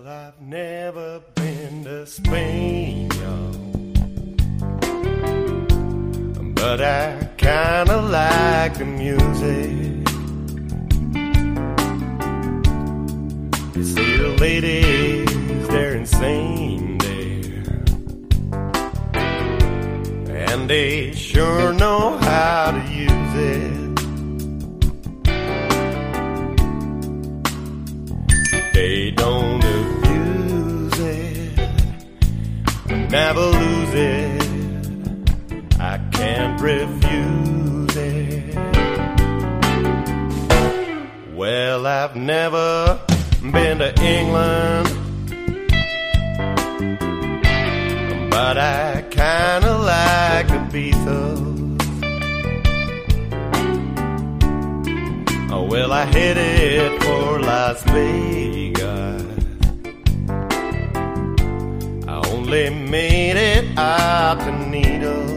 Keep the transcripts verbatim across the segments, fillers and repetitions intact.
Well, I've never been to Spain, y'all, but I kinda like the music. You see the ladies, they're insane there, and they sure know how to use it. They don't abuse it, never lose it. I can't refuse it. Well, I've never been to England, but I kinda like the Beatles. Oh, well, I headed for Las Vegas. I only made it out to Needles.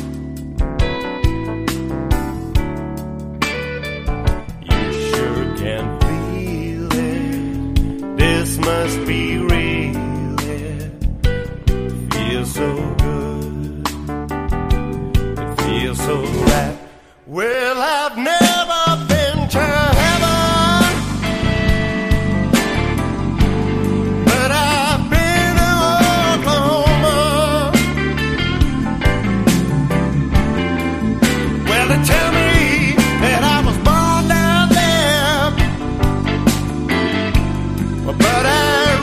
Must be real, it feels so good, it feels so right. Well, I've never been to heaven, but I've been to Oklahoma. Well, they tell me that I was born down there, but I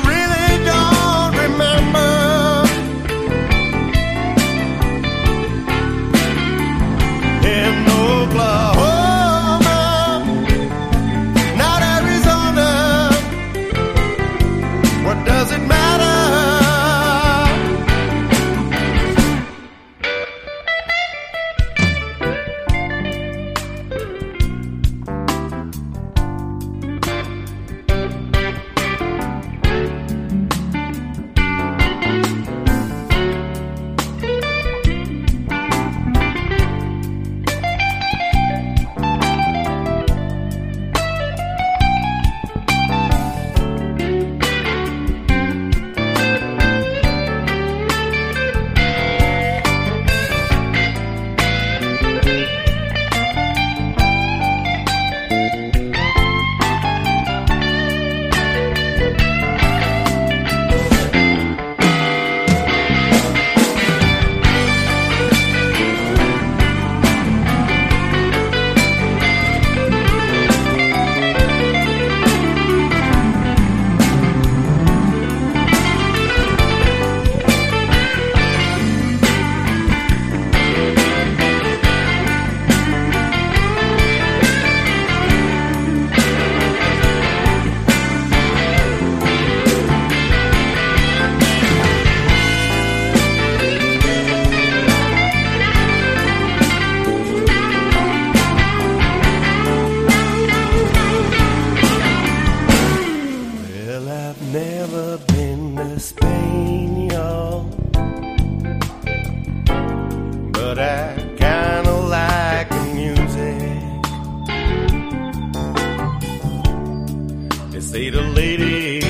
never been to Spain, y'all, but I kinda like the music. They say the ladies